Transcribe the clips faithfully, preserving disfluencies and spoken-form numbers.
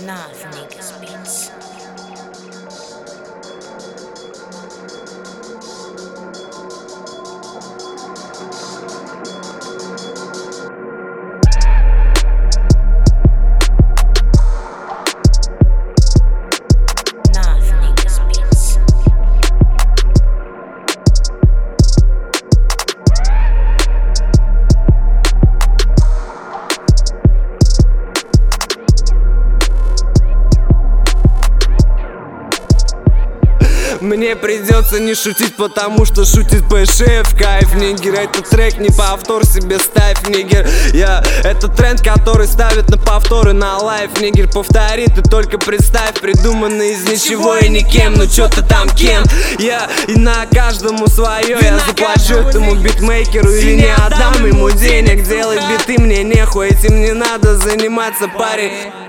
Enough niggas beats. Мне придется не шутить, потому что шутит ПШ в кайф. Нигер, этот трек не повтор, себе ставь, нигер. Я, это тренд, который ставит на повторы на лайф. Нигер, повтори, ты только представь, придуманный из ничего и никем. Ну чё ты там кем? Я, и на каждому свое. Я заплачу этому битмейкеру или не отдам ему денег. Делай биты, мне нехуй, этим не надо заниматься, парень.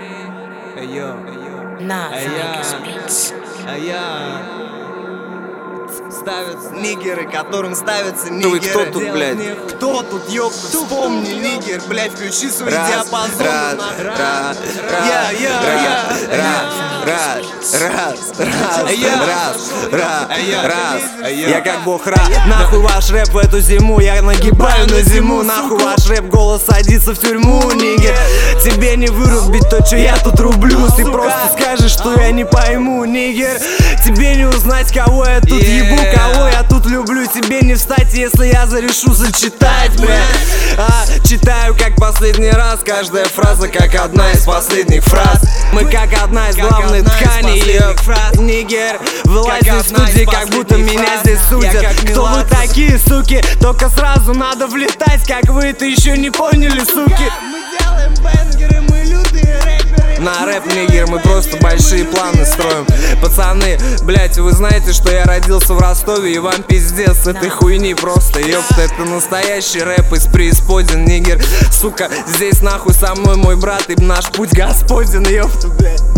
Enough niggas beats. А я... Ставятся нигеры, которым ставятся нигеры. Ну вы кто тут, блядь? Кто тут, ёпта, вспомни, нигер, блядь, включи свой диапазон. Раз, раз, Я, я, я. раз, раз, раз, раз, Я. раз, раз, раз. Я. Я как бог ра. Нахуй ваш рэп в эту зиму, я нагибаю на зиму. Нахуй ваш рэп, голос садится в тюрьму, нигер. Тебе не вырубить то, что я тут рублю. Ты просто скажешь, что я не пойму, нигер. Тебе не узнать, кого я тут ебу, кого я тут люблю. Тебе не встать, если я зарешу зачитать, бля. А, читаю как последний раз, каждая фраза как одна из последних фраз. Мы как одна из главных тканей, нигер. Вылазь из студии, как будто меня здесь судят. Кто вы такие, суки? Только сразу надо влетать, как вы это еще не поняли, суки. Мы делаем бенгеры, мы лютые рэперы. На рэп, нигер, мы просто большие планы строим. Пацаны, блять, вы знаете, что я родился в Ростове, и вам пиздец с этой хуйни просто, ёпта. Это настоящий рэп из преисподин, нигер. Сука, здесь нахуй со мной мой брат, и наш путь господен, ёпта, блять.